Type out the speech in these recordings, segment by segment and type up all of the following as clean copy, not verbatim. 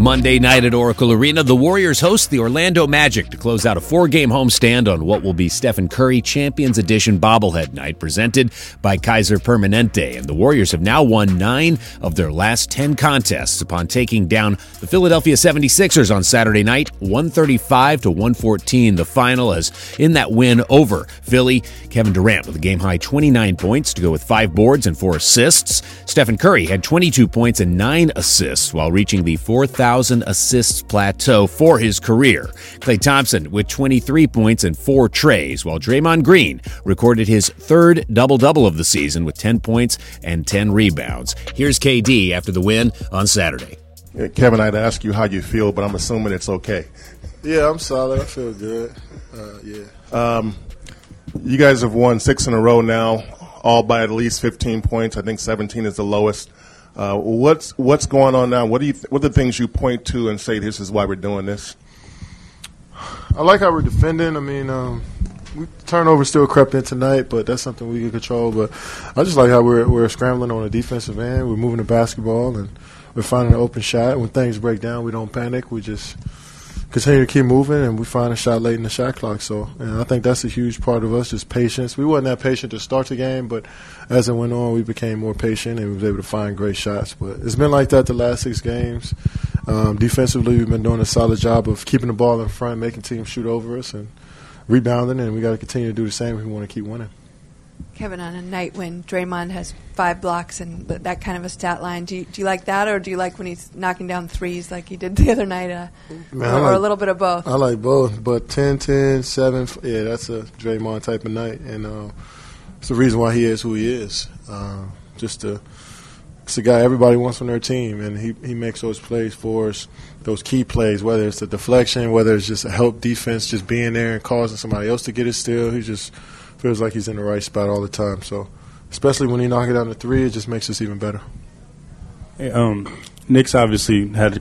Monday night at Oracle Arena, the Warriors host the Orlando Magic to close out a 4-game homestand on what will be Stephen Curry Champions Edition bobblehead night presented by Kaiser Permanente. And the Warriors have now won 9 of their last 10 contests upon taking down the Philadelphia 76ers on Saturday night, 135-114 the final, as in that win over Philly, Kevin Durant with a game-high 29 points to go with 5 boards and 4 assists. Stephen Curry had 22 points and 9 assists while reaching the 4,000 assists plateau for his career. Klay Thompson with 23 points and 4 trays, while Draymond Green recorded his 3rd double-double of the season with 10 points and 10 rebounds. Here's KD after the win on Saturday. Yeah, Kevin, I'd ask you how you feel, but I'm assuming it's okay. Yeah, I'm solid. I feel good. You guys have won 6 in a row now, all by at least 15 points. I think 17 is the lowest. What's going on now? What are the things you point to and say this is why we're doing this? I like how we're defending. I mean, turnover still crept in tonight, but that's something we can control. But I just like how we're scrambling on the defensive end. We're moving the basketball and we're finding an open shot. When things break down, we don't panic. We just continue to keep moving, and we find a shot late in the shot clock. So, and I think that's a huge part of us, just patience. We wasn't that patient to start the game, but as it went on, we became more patient and we was able to find great shots. But it's been like that the last 6 games. Defensively, we've been doing a solid job of keeping the ball in front, making teams shoot over us, and rebounding, and we got to continue to do the same if we want to keep winning. Kevin, on a night when Draymond has 5 blocks and that kind of a stat line, do you like that, or do you like when he's knocking down threes like he did the other night, or a little bit of both? I like both, but 10, 7, yeah, that's a Draymond type of night, and it's the reason why he is who he is. It's a guy everybody wants on their team, and he makes those plays for us, those key plays, whether it's the deflection, whether it's just a help defense, just being there and causing somebody else to get it steal. He just feels like he's in the right spot all the time. So, especially when he knocks it down to 3, it just makes us even better. Hey, Knicks obviously had a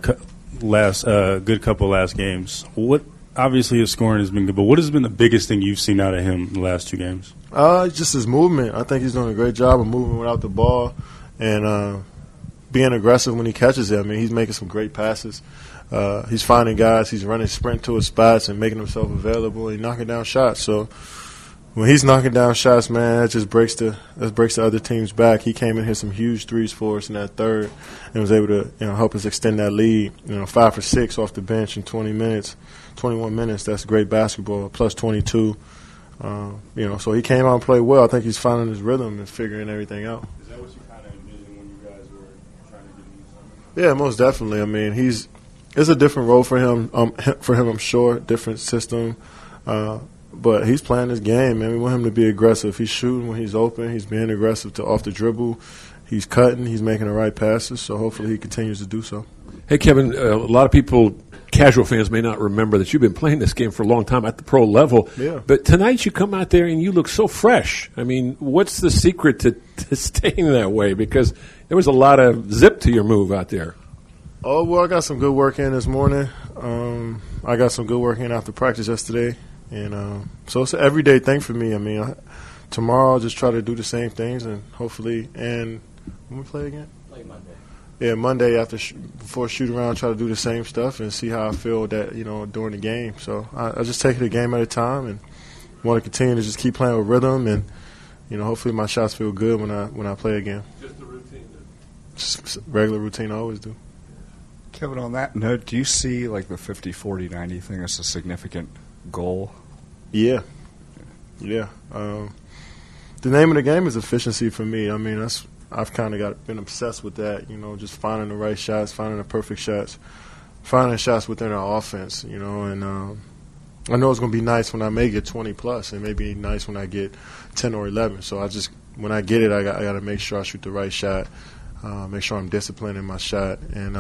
good couple last games. Obviously his scoring has been good, but what has been the biggest thing you've seen out of him in the last 2 games? Just his movement. I think he's doing a great job of moving without the ball and being aggressive when he catches it. I mean, he's making some great passes. He's finding guys. He's running sprint to his spots and making himself available and knocking down shots. So when he's knocking down shots, man, that just breaks the other team's back. He came in here some huge threes for us in that third and was able to help us extend that lead. 5 for 6 off the bench in 21 minutes. That's great basketball. Plus 22. So he came out and played well. I think he's finding his rhythm and figuring everything out. Is that what you kind of envisioned when you guys were trying to get him something? Yeah, most definitely. I mean, it's a different role for him. I'm sure, different system. But he's playing his game, man. We want him to be aggressive. He's shooting when he's open. He's being aggressive off the dribble. He's cutting. He's making the right passes. So hopefully he continues to do so. Hey, Kevin, a lot of people, casual fans, may not remember that you've been playing this game for a long time at the pro level. Yeah. But tonight you come out there and you look so fresh. I mean, what's the secret to staying that way? Because there was a lot of zip to your move out there. Oh, well, I got some good work in this morning. I got some good work in after practice yesterday. And so it's an everyday thing for me. I mean, tomorrow I'll just try to do the same things and hopefully – and when we play again? Play Monday. Yeah, Monday before shoot-around, try to do the same stuff and see how I feel that during the game. So I just take it a game at a time and want to continue to just keep playing with rhythm and hopefully my shots feel good when I play again. Just the routine. Just regular routine I always do. Kevin, on that note, do you see like the 50-40-90 thing as a significant goal? Yeah. The name of the game is efficiency for me. I mean, I've kind of been obsessed with that. Just finding the right shots, finding the perfect shots, finding shots within our offense. And I know it's going to be nice when I may get 20 plus, and maybe nice when I get 10 or 11. So when I get it, I got to make sure I shoot the right shot, make sure I'm disciplined in my shot,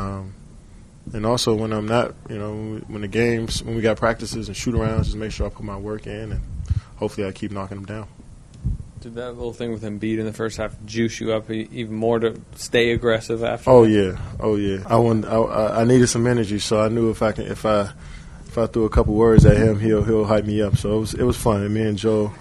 and also when I'm not, when we got practices and shoot-arounds, just make sure I put my work in, and hopefully I keep knocking them down. Did that little thing with Embiid in the first half juice you up even more to stay aggressive after? Oh yeah. I needed some energy, so I knew if I threw a couple words at him, he'll hype me up. So it was fun. And me and Joe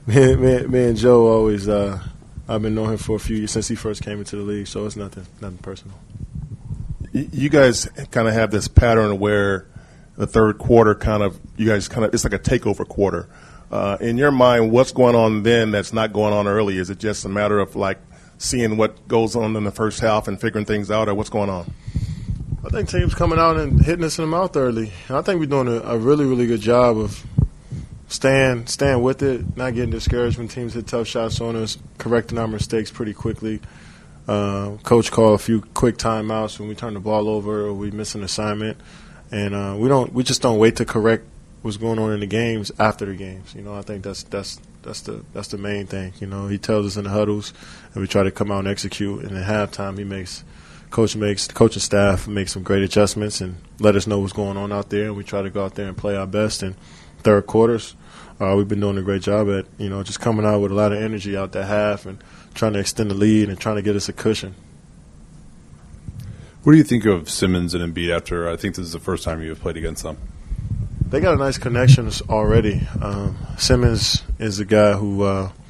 always. I've been knowing him for a few years since he first came into the league, so it's nothing personal. you guys kind of have this pattern where the third quarter it's like a takeover quarter. In your mind, what's going on then that's not going on early? Is it just a matter of like seeing what goes on in the first half and figuring things out, or what's going on? I think teams coming out and hitting us in the mouth early. And I think we're doing a really, really good job of staying with it, not getting discouraged when teams hit tough shots on us, correcting our mistakes pretty quickly. Coach called a few quick timeouts when we turn the ball over or we miss an assignment, and we just don't wait to correct what's going on in the games after the games. I think that's the main thing. He tells us in the huddles, and we try to come out and execute. And at halftime, the coaching staff makes some great adjustments and let us know what's going on out there, and we try to go out there and play our best. And third quarters, we've been doing a great job at just coming out with a lot of energy out that half and trying to extend the lead and trying to get us a cushion. What do you think of Simmons and Embiid after, I think this is the first time you have played against them? They got a nice connection already. Simmons is a guy who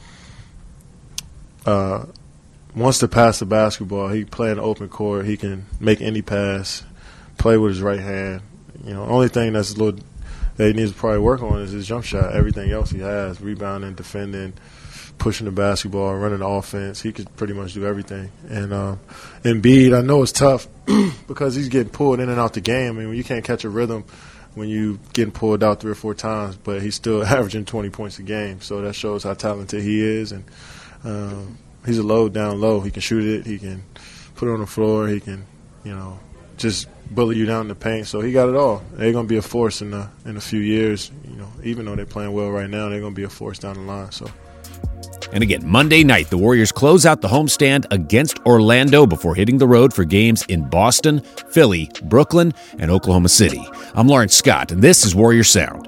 wants to pass the basketball. He play in the open court. He can make any pass, play with his right hand. Only thing that he needs to probably work on is his jump shot. Everything else he has, rebounding, defending, pushing the basketball, running the offense. He could pretty much do everything. And Embiid, I know it's tough because he's getting pulled in and out the game. I mean, you can't catch a rhythm when you getting pulled out 3 or 4 times, but he's still averaging 20 points a game. So that shows how talented he is. And he's a down low. He can shoot it. He can put it on the floor. He can, just bully you down in the paint. So he got it all. They're going to be a force in a few years. Even though they're playing well right now, they're going to be a force down the line. So. And again, Monday night, the Warriors close out the homestand against Orlando before hitting the road for games in Boston, Philly, Brooklyn, and Oklahoma City. I'm Lawrence Scott, and this is Warrior Sound.